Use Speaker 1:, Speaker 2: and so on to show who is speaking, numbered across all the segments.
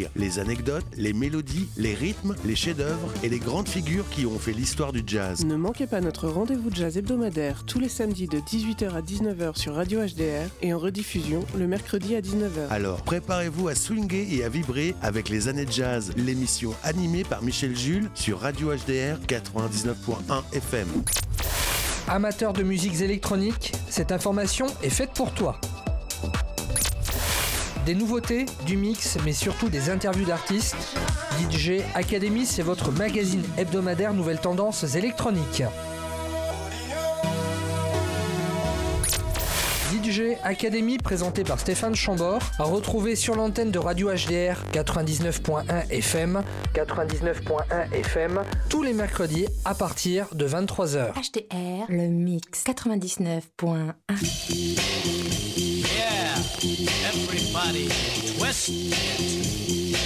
Speaker 1: découvrir les anecdotes, les mélodies, les rythmes, les chefs-d'œuvre et les grandes figures qui ont fait l'histoire du jazz.
Speaker 2: Ne manquez pas notre rendez-vous de jazz hebdomadaire tous les samedis de 18h à 19h sur Radio HDR et en rediffusion le mercredi à 19h.
Speaker 1: Alors préparez-vous à swinguer et à vibrer avec les années de jazz, l'émission animée par Michel Jules sur Radio HDR 99.1 FM.
Speaker 3: Amateur de musiques électroniques, cette information est faite pour toi. Des nouveautés, du mix, mais surtout des interviews d'artistes. DJ Academy, c'est votre magazine hebdomadaire nouvelles tendances électroniques. DJ Academy, présenté par Stéphane Chambord, à retrouver sur l'antenne de Radio HDR 99.1 FM, tous les mercredis à partir de 23h.
Speaker 4: HDR, le mix 99.1.
Speaker 5: Yeah, everybody, twist it.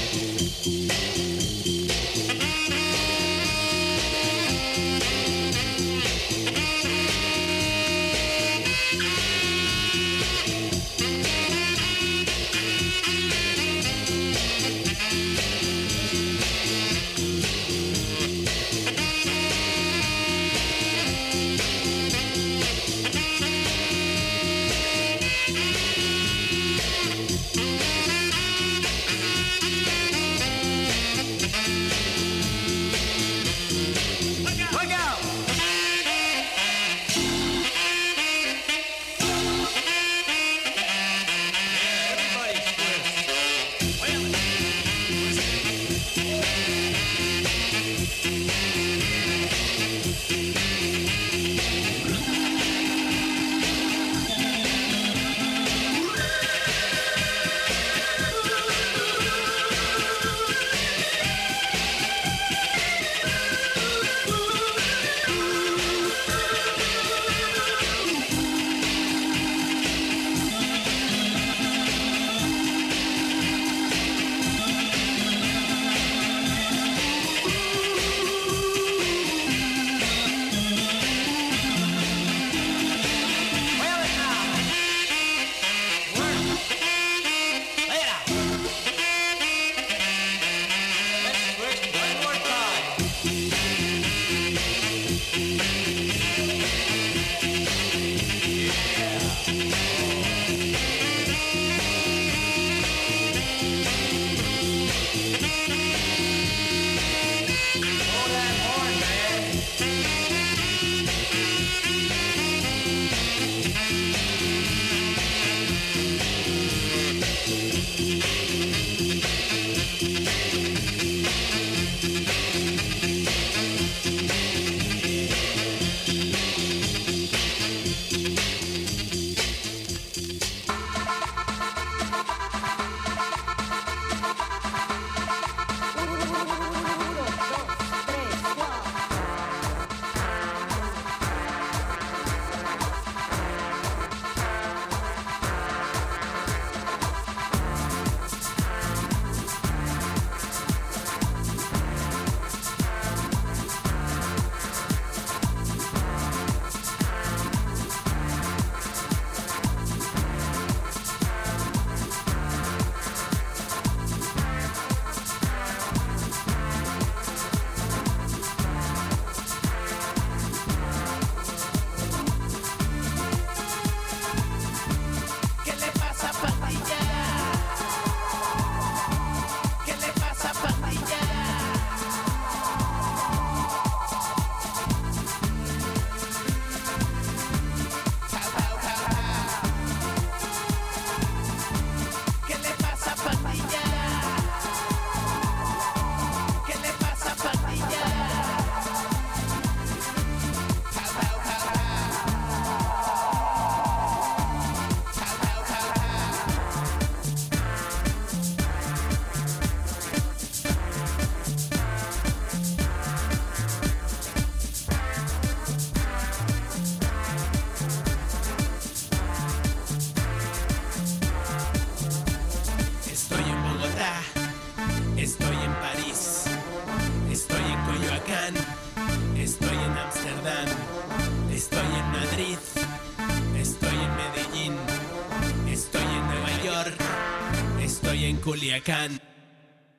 Speaker 6: Estoy en Culiacán.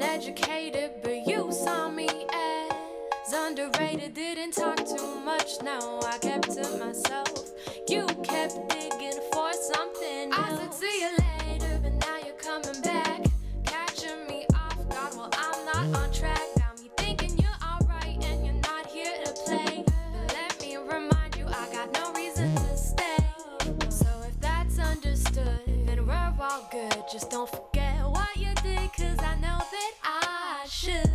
Speaker 6: uneducated, but you saw me as underrated. Didn't talk too much, no, I kept to myself. You kept digging for something else. I said see you later, but now you're coming back, catching me off guard while I'm not on track. Got me thinking you're alright and you're not here to play. But let me remind you, I got no reason to stay. So if that's understood, then we're all good. Just don't forget what you did, cause I know that I should.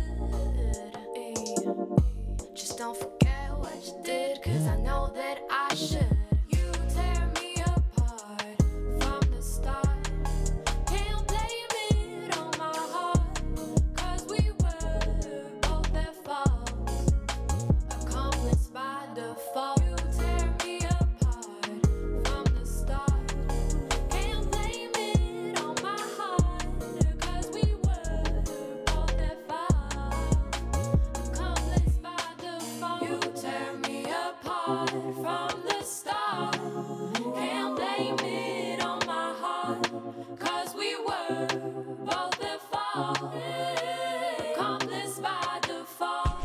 Speaker 6: Just don't forget what you did, cause I know that I should. You tear me apart from the start. Can't blame it on my heart, cause we were both at fault, accomplished by default. You tear me apart from the start. Can't blame it on my heart, cause we were both at fault, accomplished by default. You tear me apart from the start. Can't blame it on my heart, cause we were both at fault, accomplished by default.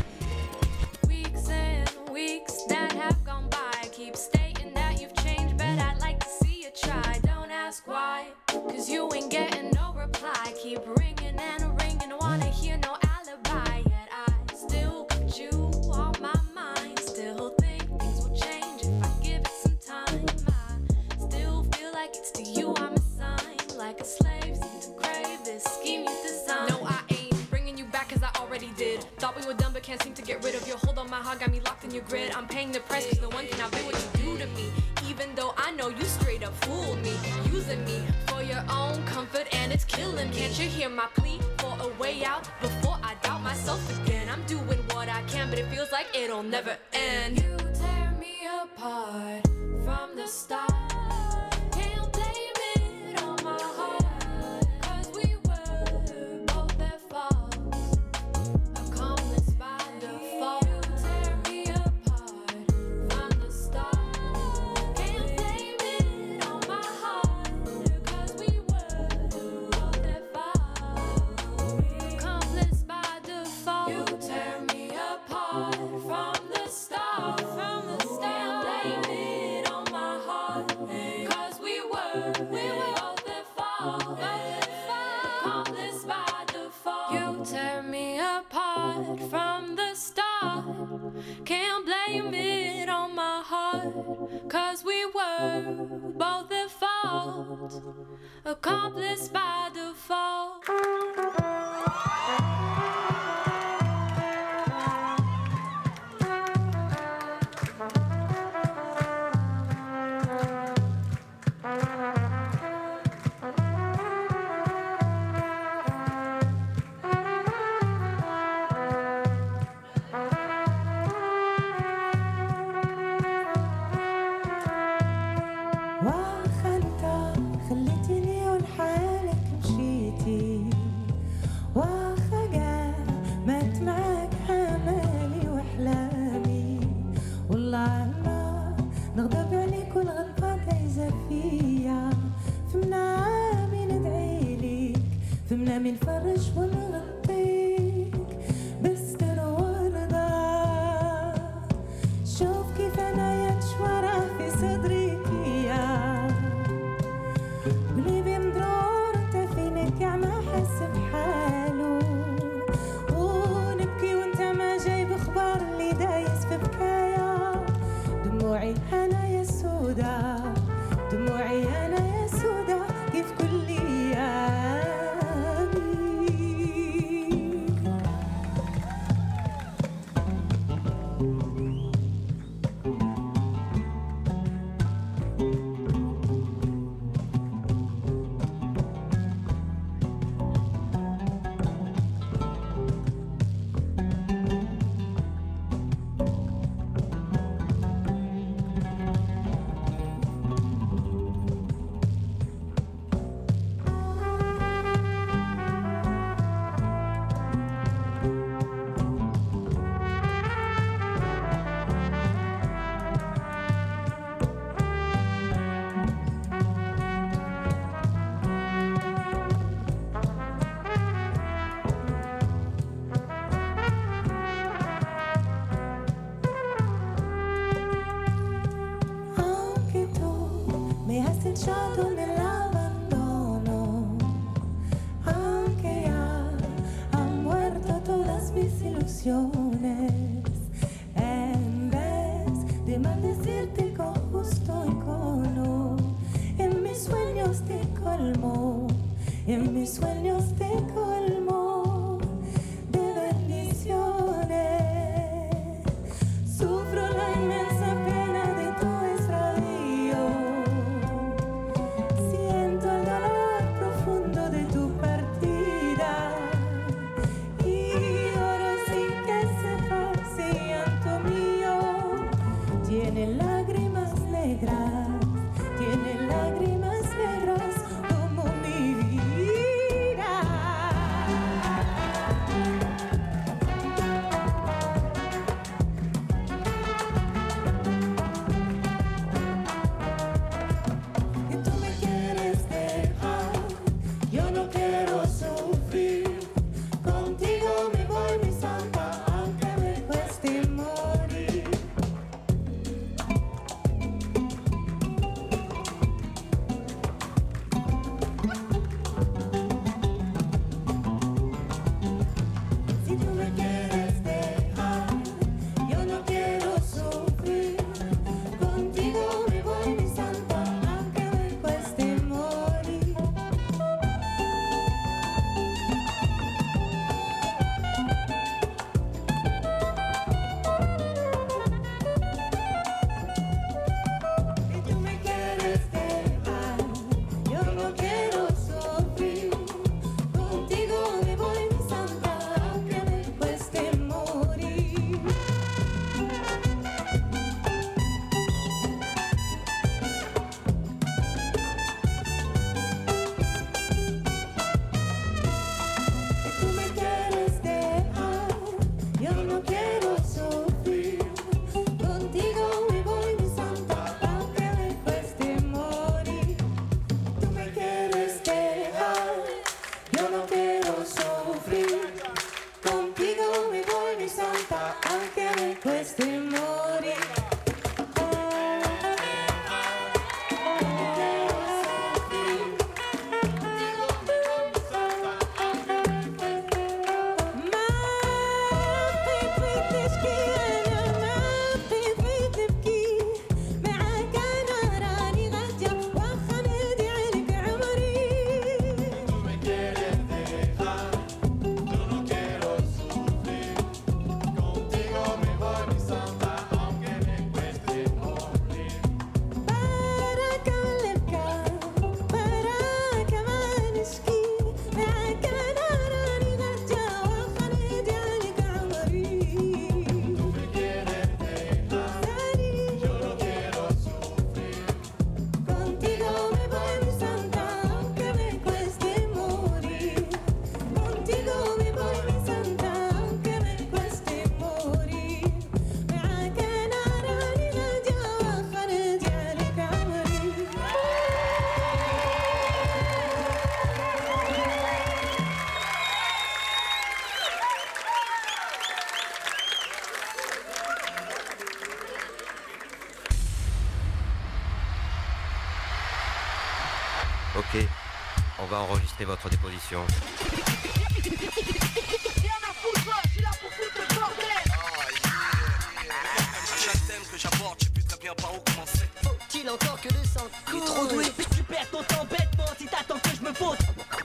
Speaker 6: Weeks and weeks that have gone by, keep stating that you've changed, but I'd like to see you try. Don't ask why, cause you ain't getting no reply. Keep ringing and ringing, wanna hear no alibi. Yet I still got you on my mind. Still think things will change if I give it some time. I still feel like it's to you I'm assigned, like a slave seem to crave this scheme you designed. No, I ain't bringing you back cause I already did. Thought we were done but can't seem to get rid of your hold on my heart. Got me locked in your grid. I'm paying the price cause no one can outbid what you do to me. Even though I know you straight up fooled me, using me for your own comfort and it's killing. Can't you hear my plea for a way out before I doubt myself again? I'm doing what I can, but it feels like it'll never end. You tear me apart from the start. Can't blame it on my heart, cause we were both at fault, accomplished by default. You tear me apart from the start. Can't blame it on my heart, cause we were both at fault, accomplished by default. You tear me apart from the start. Can't blame it on my heart, cause we were both at fault, accomplished by default. You tear me apart from the start. Can't blame it on my heart, cause we were both at fault, accomplished by default.
Speaker 7: خليتيني ولحالك مشيتي، واخا مات معاك حمالي واحلامي. والله عما نغضب عليك والغلطة دايزة فيا. فمنا عامي ندعي ليك، فمنا منفرش ونغطيك بستر ورضا. شوف كيف انا ينشورة في صدرك يا قلبي مضرور، انت فينك ما حس بحاله. ونبكي وانت ما جايب اخبار اللي دايس في بكايا. دموعي انا يا سودا، دموعي انا يا سودا، كيف كل ايامي. intrecciato nell'abbandono. Aunque ya han muerto todas mis ilusiones, en vez de maldecirte con justo encono, en mis sueños te colmo, en mis sueños te colmo de bendiciones. Sufro la inmensa pena de tu extravío, siento el dolor profundo de tu partida y lloro sin que sepas si llanto mío tiene lágrimas negras, tiene lágrimas negras como mi vida. Y tú me quieres dejar, yo no quiero sufrir. Contigo me voy, mi santa, aunque me cueste morir. Si tú me quieres dejar, yo no quiero sufrir. Contigo me voy, mi santa, aunque me cueste morir. Si tú me quieres dejar, yo no quiero sufrir. Contigo me voy, mi santa, aunque me cueste morir. Si tú me quieres dejar, yo no quiero sufrir. Contigo me voy, mi santa, aunque me cueste morir. Tú me quieres dejar, yo no quiero sufrir. Contigo me voy, mi santa, aunque me cueste morir. Contigo me voy, mi santa, aunque me cueste morir. Contigo me voy, mi santa, aunque me cueste morir. معاك أنا راني غادية وخرج عليك عمري.
Speaker 8: Ok, on va enregistrer votre déposition.
Speaker 5: Chaque thème que j'aborde, je sais plus très bien par où commencer.
Speaker 9: Faut-il encore que le sang coule?
Speaker 5: Il est trop doué.
Speaker 9: Tu perds ton temps bêtement si t'attends que je me pose.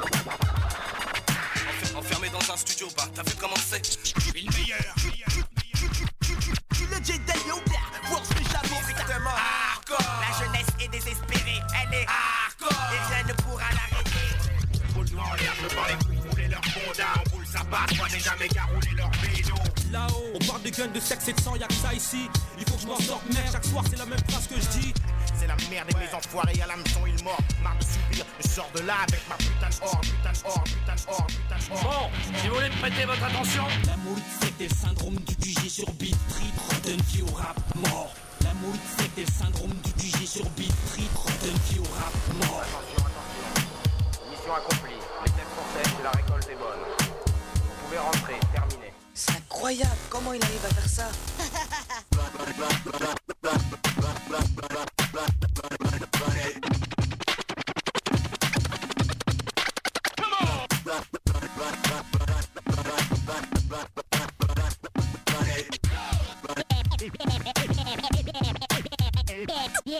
Speaker 5: Enfermé dans un studio, bah t'as vu comment c'est? Je suis le meilleur. Je suis le Jedi Yoda, force que jamais strictement hardcore. La jeunesse est désespérée, elle est hardcore. Et rien ne pourra l'arrêter.
Speaker 10: Trop de en l'air, je parle les coups, rouler leur fonda. En boule ça passe, moi n'ai jamais qu'à rouler leur vélo.
Speaker 11: Là-haut, on parle de guns, de sexe et de sang, y'a que ça ici. Il faut que je m'en sorte, mec, chaque soir c'est la même phrase que je dis.
Speaker 10: C'est la merde et mes enfoirés à l'hameçon ils mordent. Marre de subir, je sors de là avec ma putain d'or, putain d'or, putain d'or, putain d'or.
Speaker 5: Bon, si vous voulez me prêter votre attention.
Speaker 11: L'amour c'était le syndrome du QG sur beat trip, donne qui au rap mort. L'amour c'était le syndrome du QG sur beat trip, donne qui au rap mort.
Speaker 10: Attention, attention. Mission accomplie. Les thèmes sont sèches et la récolte est bonne. Vous pouvez rentrer, terminé.
Speaker 9: C'est incroyable, comment il arrive à faire ça?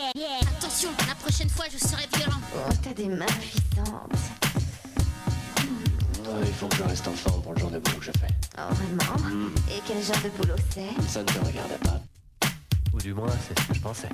Speaker 12: Attention, la prochaine fois je serai violent.
Speaker 4: Oh, t'as des mains puissantes.
Speaker 13: Il faut que je reste en forme pour le genre de boulot que je fais.
Speaker 4: Oh, vraiment? Et quel genre de boulot c'est?
Speaker 13: Ça ne te regarde pas. Ou du moins, c'est ce que je pensais.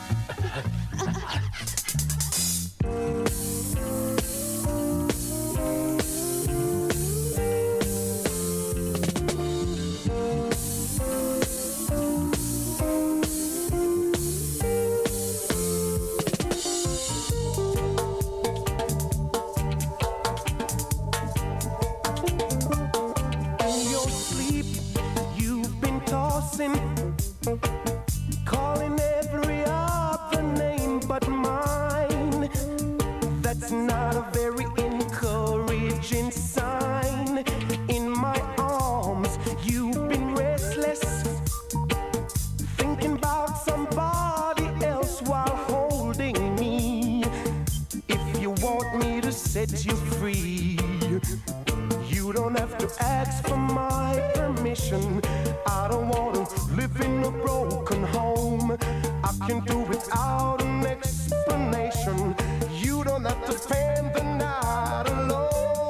Speaker 14: In your sleep, you've been tossing, calling every other name but mine. That's not a very encouraging sign. In my arms, you've been restless, thinking about somebody else while holding me. If you want me to set you free, you don't have to ask for my permission. I don't want to live in a broken home. I can do without an explanation. You don't have to spend the night alone.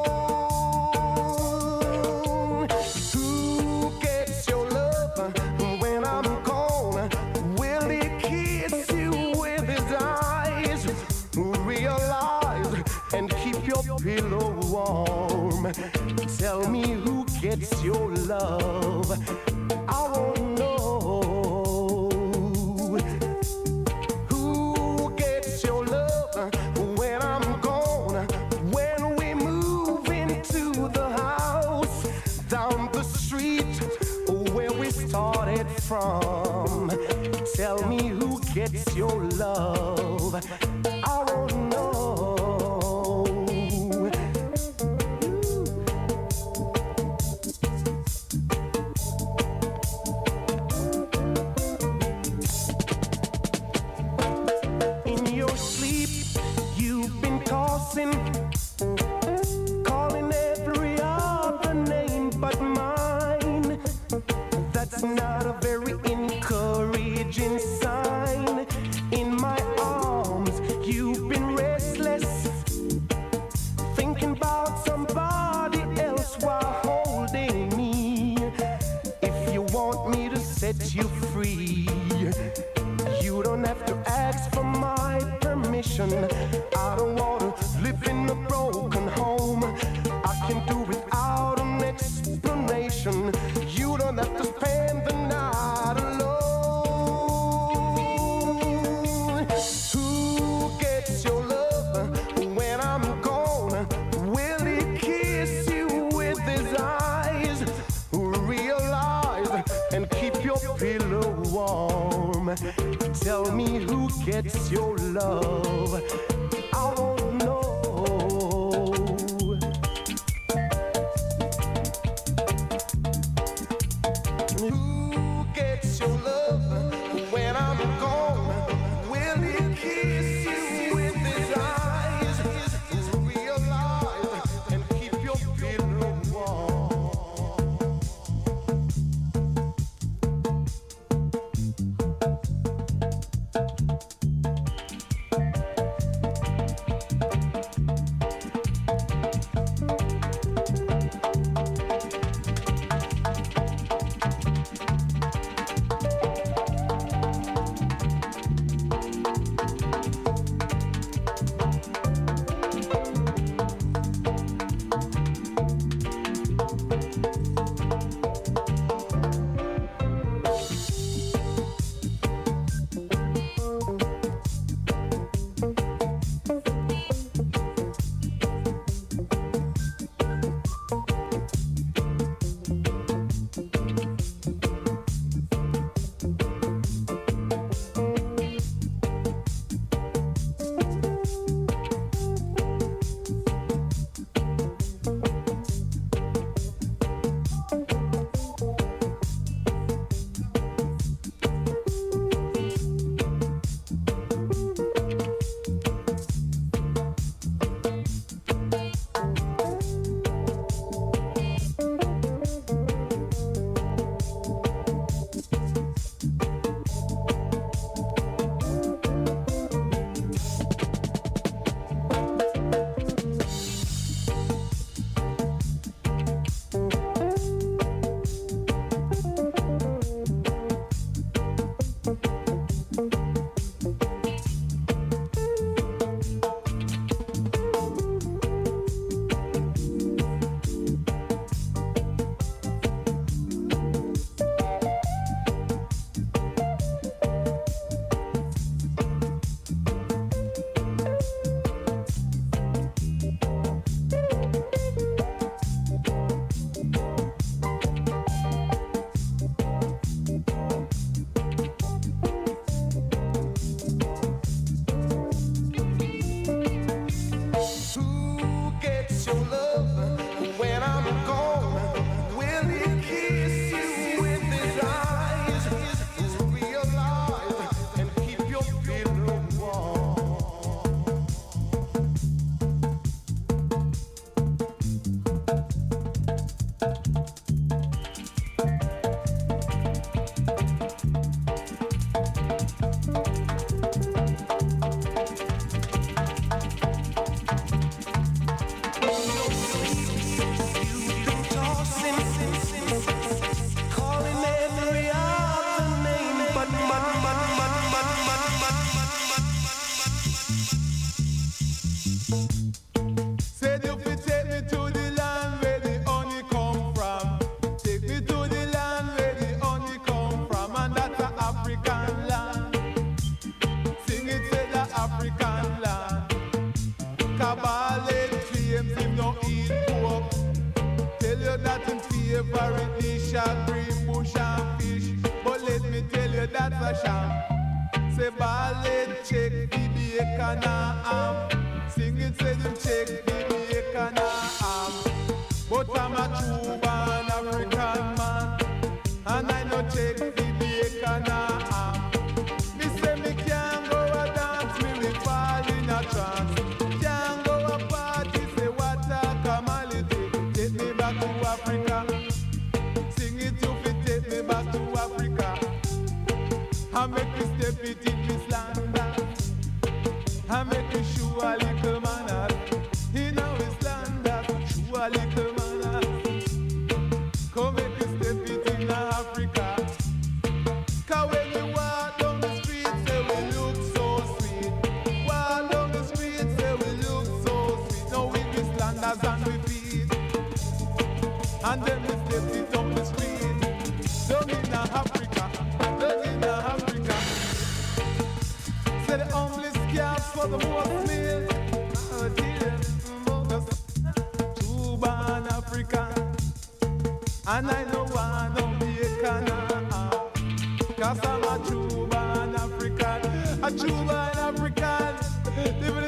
Speaker 14: Who gets your love when I'm gone? Will he kiss you with his eyes? Realize and keep your pillow warm. Tell me who gets your love. I won't know. Who gets your love when I'm gone? When we move into the house down the street where we started from. Tell me who gets your love. I won't know. In your sleep, you've been tossing, calling every other name but mine. That's not a very encouraging sign. In my arms, you've been restless, thinking about somebody else while holding me. If you want me to set you free, you don't have to ask for my permission. I don't want to live in a broken home. I can do without an explanation. You don't have to spend the night alone. Who gets your love when I'm gone? Will he kiss you with his eyes? Realize and keep your pillow warm. Tell me who gets your love. I won't know. Who gets your love when I'm gone? Will he kiss you with his eyes? Realize and keep your pillow warm.
Speaker 15: favorite dish a green bush and fish. But let me tell you that's a sham. Say ballet check the bacon and ham. Sing it, say them check the bacon and ham. But I'm a true born African man, and I no check the bacon and ham. Me say me can't go a dance, me will fall in a trance. Can't go a party, say what a calamity. Take me back to Africa. Sing it to me, take me back to Africa. I make me step it in this land. I make me show a little man in our land. Show a little man. Come make me step it in Africa. 'Cause when we walk down the street, say we look so sweet. Walk down the street, say we look so sweet. Now we be slanders and we feed. And then we step it on the street. Down in Africa, down in Africa. Say the homeless camps for the most meal. Oh dear, true born African. And I know I don't be a Canaan. 'Cause I'm a true born African. A true born African. Living